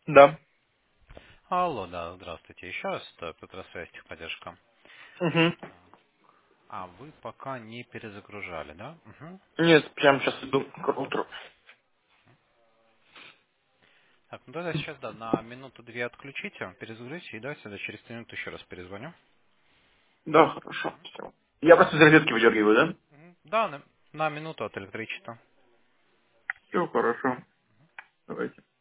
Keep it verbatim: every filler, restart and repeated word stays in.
Да. Алло, да, здравствуйте. Еще раз, это Петросвязь, техподдержка. Угу. А, вы пока не перезагружали, да? Угу. Нет, прямо сейчас иду к роутеру. Так, ну тогда сейчас, да, на минуту-две отключите, перезагрузите, и давайте тогда через три минуты еще раз перезвоню. Да, хорошо. Всё. Я просто из розетки выдергиваю, да? Мгм. Да, на, на минуту от электричества. Все хорошо. Давайте.